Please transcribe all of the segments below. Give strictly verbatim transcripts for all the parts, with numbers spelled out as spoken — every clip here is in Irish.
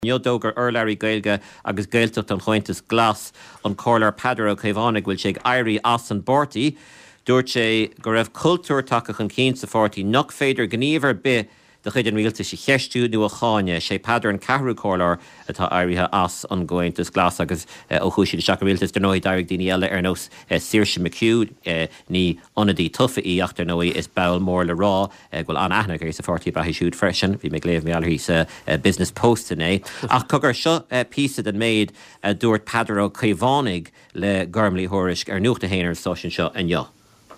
Neodógur Urlairí Gaeilge agus Gaeltacht an Chointas Glas an Corlar Padar ó Caomhánaigh bhfuil sé éirí as an Bortaí. Dúirt sé go raibh cultúr takeach an cén sa fortaí nach féidir gníomhar bith de chuid an rialta sé cheistú nó a cháine sé Padar an Ceathrú Corlar atá éirithe as an Chointas Glas agus ó chúisií de seacha rialtas den nóid dairg daoine eile ar nós Saoirse McHugh ní onadí tufaí ach der nóí is bail mór le rá ghfuil an aithneach ar sa fortaí brathí siúd freisin bhí me léamh mé alairí sa Business Post in é ach cogur seo písa den méid dúirt Padar ó Caomhánaigh le Gormlí Thuairisc ar nuachta héanaar sóisian seo an jo.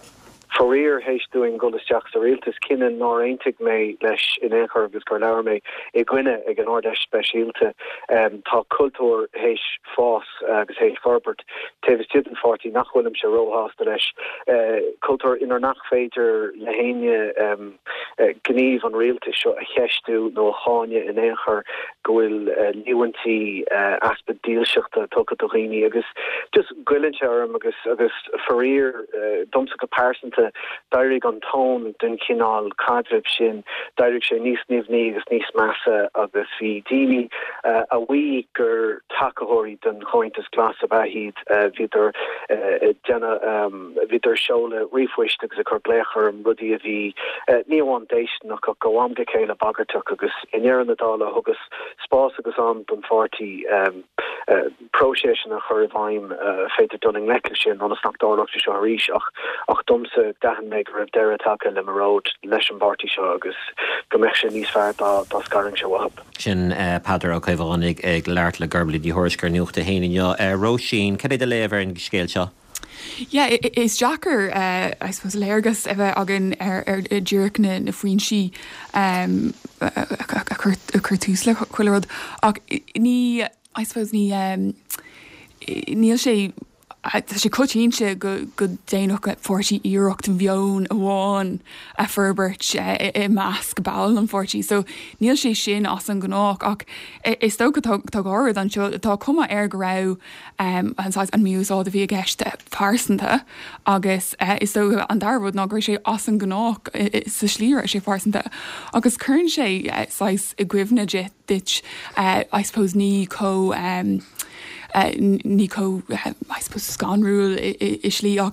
Forir heis doing golas Jack sa realtas kinnan nor eintig me leis in échar agus go leir me e gwine ag an ordeis speisialte um, tá cultúr heis fós agus heis forbert tevis titan forty nach Willem se rohasta leis uh, cultúr inar nach féidir lehéine um, uh, gníomh an realtas seo a cheistú nó cháine in échar gohfuil uh, liúintí uh, aspect díalseachta tugadóghine agus just gwilin se arm agus agus forir uh, domsa comparison to Dairig an tón den cinál cadrib sin Dairig sé níos nimhní agus níos massa agus bhí daoine uh, a bhí gur takeóirí den Chointas Glas a bheithíd uh, viidir uh, denna um, viidir seola riomhhuist agus a chur bléchar an rudí a bhí uh, níomháin déis nach go gohamde céile bagartach agus inéar an adála agus spás agus an don forty um, uh, próséisian a chur bhaim uh, féidir dunning lecle sin anas nach dálacht seo a ríis ach ach domsa dahan me raibh deire take le maród leis an Barty seo agus go meich sin níos fearr dá dá scaring se wahab. Sin Padar ó Caomhánaigh ag leart le Gormlí dí Thuairisc ar nuachta héanainne Róisín, cad é de léamh an scéal seo? Yeah, is Jacker, uh, I suppose, Lergus ever agin er er dúrc na na faoin si um a curtúsle chuilerod ach ní I suppose ní um níl sé Tá sé cotíínse go go déanaach forty íireacht an bheon a bháin a ferbert i measc bail an forty, so níl sé sin as an gnáach ach is sto go tá gáir an seo tá cuma ar go rah an mús á a bhí gceiste farsanta agus is sto an darbhd ná gur sé as an gnáach sa slíir sé farsanta agus chun sé sais i gcuimhne dit I suppose ní có um, Uh, Nico, uh, I suppose, scanrúil is slíach.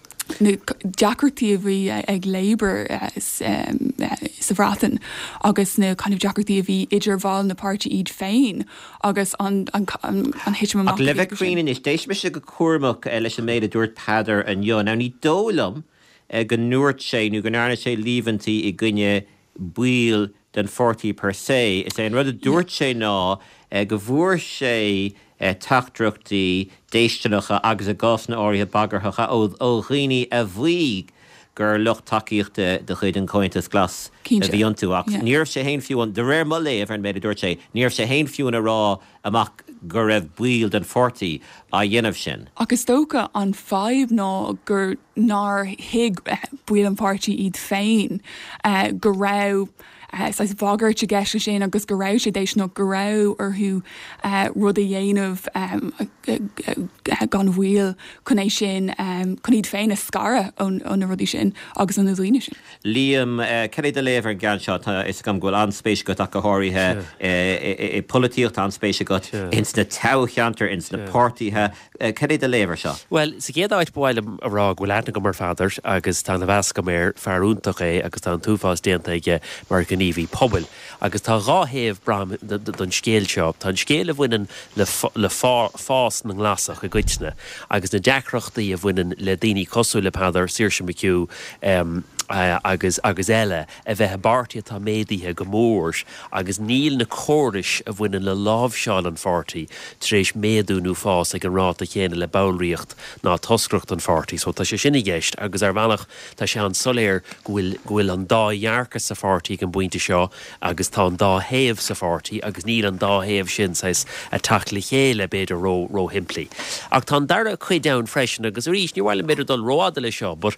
Jacartí a bhí ag Labour sa bhrátan agus na kind of Jacartí a bhí idir bháil na páirtí iad féin agus an hitime ach le bheith críoinn is déis me se go cuairmach leis an méid a dúirt Padar an jo. Now ní dólam go nuairt sé nó go nána sé líomhantí i gcuine buil den forty per se. Is é an rud a dúirt sé ná go bhuair sé Uh, tachtdruchtaí déisteanacha agus a gásna áirithe bagarthacha ó ó dhaoine a bhí gur lucht takeíochta de chuid an Chointas Glas a bhí antú ach níor sé haon fiúin de réir má léamh ar an méid a dúirt sé níor sé haon fiúin a rá amach gur raibh buil den forty a dhéanamh sin. Agus tóca an five ná gur nar hiig buil an party iad féin uh, go raibh Uh, so bhagart a gceiste sin agus go raibh sé dééis nó go raibh arthú uh, rud a dhéanamh um, gan bhfuil chun é sin um, chun iad féin a scara ón na rudí sin agus an na dlíine sin. Liam, uh, ce é de léamh an gan seo is go bhfuil anspéise go a go háirithe i políocht anspéise go ins na tocheantar ins na pártaithe ce é de léamh seo? Well, sa géad áit bhil a rá bhfuil aithna go mar fadar agus tá na bheas go mér fearúntaach é agus tá an túfás déanta ige mar hí pobl agus tá ráhéamh bram don scéal seo tá scéal a bhainean le fás na nglasach a goitne agus na deacrachtaí a bhainean le daoine cosú le Padar Saoirse McHugh um, Uh, agus agus eile a bheith bartí tá médaithe go mórs agus níl na córis a bhainean le lábhseáil an forty tréis méadúnú fás ag an rát a chéine le bailríocht ná toscrocht an forty, so tá sé sinna gceist agus ar bhealach tá sé an soléir gohfuil an dáhearchas sa forty an buinte seo agus tá an dáhéamh sa forty agus níl an dáhéamh sin sais a tacla chéile beidir ró ró himplí. Ach tá dara chuid down freisin agus rís ní bhhail beidir dul ráda le seo, but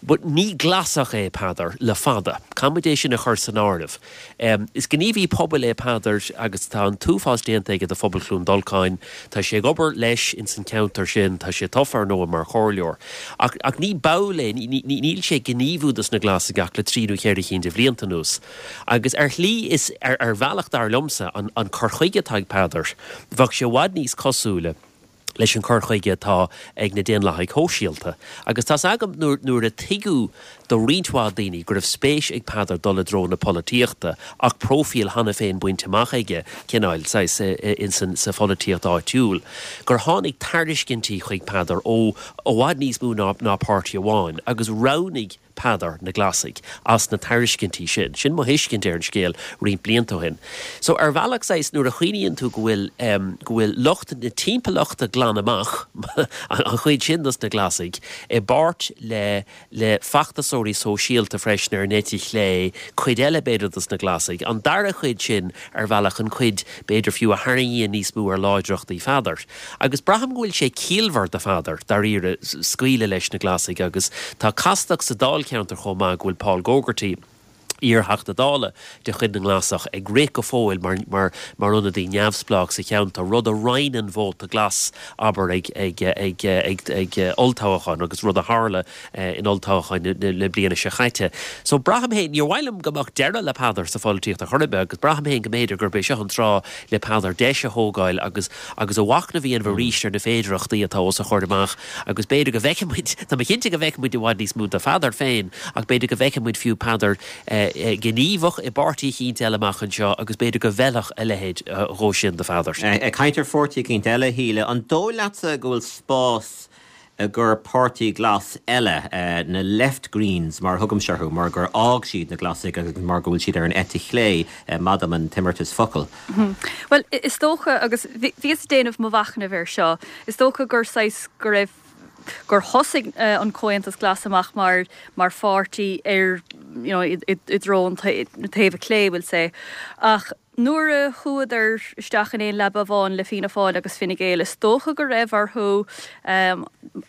but ní glasach é pádar le fada. Combination a chur san áireamh. Um, is gníomhí pobl é pádar agus tá an túfás déanta ag a phobal clún dulcáin, tá sé gobar leis in san counter sin, tá sé toffar nó mar chorleor. Ach, ach ní baula, níl sé gníomhúdas na glasagach le tríú chéir chin de bblianta nús. Agus ar lí is ar, ar bhealach dar lomsa an, an chorchuige taig pádar, bhag sé wad níos cosúla leis an chorchuige tá ag na déan lehaig hóisialta. Agus tá agam nuair a tiú do rintá daoine gur raibh spéis ag pádar dul le drón na políochta ach profíl hana féin buinte machaige cinnáil in san sa políocht áitiúil. Gur tháinig tardiscintí chuig pádar ó ó bhhaid níos mú ná ná páirtí amháin agus ránig pádar na glasig as na tardiscintí sin. Sin má hiiscint ar an scéal rion blianta hin. So ar bhealach sais nuair a chuoineann tú go bhfuil um, go bhfuil locht na timpachta glan amach an chuid sin na glasig é bart le le fachtas sóí sóisialta freisnar netí lé chuid eile beidir na glasig an dar a chuid sin ar bhealach an chuid beidir fiú a haingíon níos mú ar láidreachtaí fadar. Agus braham ghfuil sé cíalmhar de fadar dar ire scuile leis na glasig agus tá castach sa dál ceantar chomá ghfuil Paul Gogarty ír hachta dála de chud an glasach ag ré go fóil mar mar mar unna dí neamhsplach sa cheanta rud a reinan bhót a glas aber ag ag ag ag ag oltáchan agus rud a hála in oltáchan le bliana se chaite. So braham héin níor bhhailm gomach deire le pádar sa fáiltíocht a chorbe agus braham héin go méidir gur béis an rá le pádar deise hógáil agus agus a wachna bhíon bh ríiste na féidirachtaí atá sa chordeach agus beidir go bheicemuid tá cinnte go bheicemuid i bhhaid níos mú a fádar féin ach beidir go bheicemuid fiú pádar gníomhach i bartaí chin eileach an seo agus beidir go bhealach a lehéid róisisin de fádar. Ag caiintear fortí cin eile híle an dóileatsa go bhfuil spás a gur pártaí glas eile na left greens mar thugam searthú mar gur ág siad na glasig agus mar go bhfuil siad ar an etich lé madam an timmertas focail. Well, is tócha agus bhíos déanamh mo bhachna bhir seo, is tócha gur sais go raibh gur hosig uh, an cointas glas amach mar mar forty er you know it it it drone tave clay will say ach nuair a chuad ar isteach in éon leba bháin le fina fáil agus finnig éile tócha go raibh ar thu um,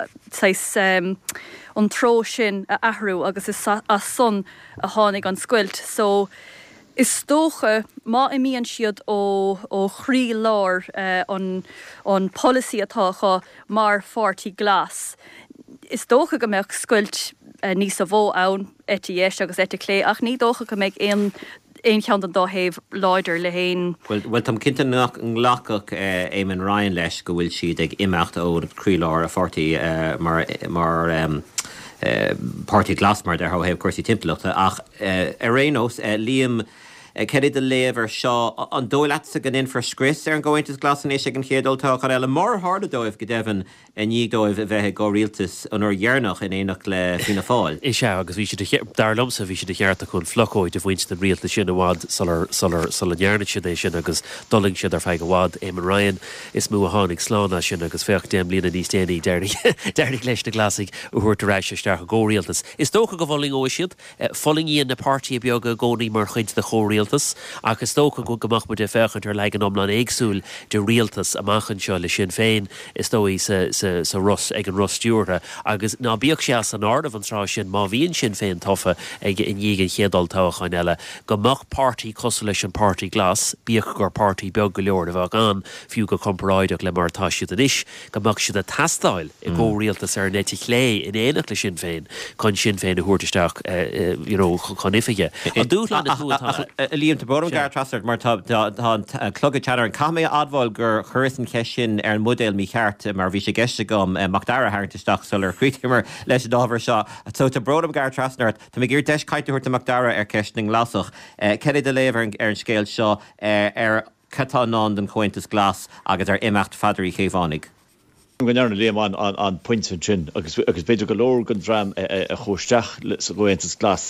sais um, an tró sin a ahrú agus is a son a tháinig an scuilt so is tócha má i mííon siad ó ó chrí lár uh, an an policy atácha mar forty glas. Is tócha go meach scuilt uh, níos a bhó ann éis agus éte lé ach ní dócha go méid éon éon chean an dóhéh láidir le héin. Well, well tam cinnte nach an lachach uh, Éamon Ryan leis go bhfuil siad ag imeacht ó chrí lár a forty uh, mar mar um, uh, party glas mar der how have cursí timpachta ach uh, Arenos uh, Liam Cedi de lever seo an dóileatsa gan in for scris ar an ggóintas glasan éis an chéadoltá chu eile mar harda dóibh go devan a ní dóibh a bheitthe go rialtas an or dhearnach in éach le fina fáil. Is se agus bhí si dar lomsa bhí si de cheartta chun flocóid a bhaint den rialta sin bhád sal an dhearna sin é sin agus doling sin ar feig go bhád Éamon Ryan is mú a tháinig sláánna sin agus feocht déim lína níos déanaí deirnig leis na glasig a thuirta réis isteach a ggórialtas. Is tócha go bhling ó siad foling íon na pártí beag a gcónaí mar chuid de chórialtas agus tócha go gomach mu de fechan ar legan omlan éagsúil de rialtas amachchan seo le sin féin is dóí sa sa sa Ross ag an Ross Stewart agus ná bíoh sé an ardh an rá sin má bhíonn sin féin tofa ag in dhégan chéadaltáchan eile gomach pártí cos leis an pártí glas bíoh gur pártí beag go leor a bheith an fiú go comparáideach le martá siad an isis gomach siad a tastáil i ggó rialtas ar neti lé in éanaach le sin féin chun sin féin a thuirtaisteach chunifiige. An dúlan a Líam te brom gar trasart mar tá clogad teanar an camé adháil gur chuirsan cesin ar an modéil mí cheart mar bhí sé geiste gom Macdara hairtaisteach sul ar chuitiimar leis dábhar seo. So tá brodam gar trasnart tá mé gur deis caiitiúirta Macdara ar ceisning lasach. Cedi de léver ar an scéil seo ar catá ná den cointas glas agus ar imeacht fadarí chéhánig. Gannne léam an an an pointint sin agus agus beidir go leor gan dram a chóisteach sa gointas glas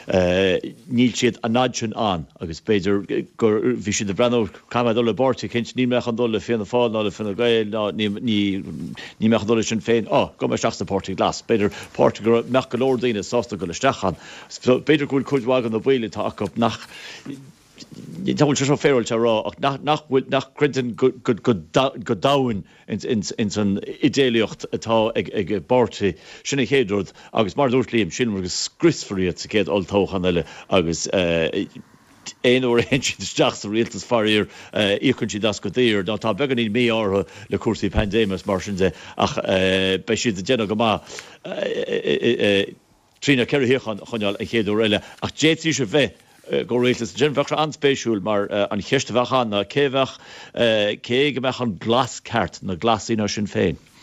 níl siad a náid sin an agus beidir gur bhí si de brenn caiime dul le bortí cinint ní meach an dul le féna fáil ná le finna gail ná ní ní meach dul sin féin á go mar seachta pártí glas beidir pártí gur meach go leor daine sásta go le stechan beidir gúil chuidhágan na bhile tá acu nach Tá se féil se rá ach nachhfuil nach crintan go dain in san idéalaocht atá ag bartaí sinna chéadúd agus mar dúirtlíim sin mar go scrisfaíad sa céad oltóchan eile agus éon ó hen teach sa rialtas faríir íchann si das go dtíir, ná tá began í mé átha le cuasaí pandémas mar sin de ach bei siad a déanana go má trína ceirchan chuneáil a chéadú eile ach détí se bheith go réaltas ginfach anspéisiúil mar an cheistehachan na céhah cé go meach an glasceart na glasína sin féin.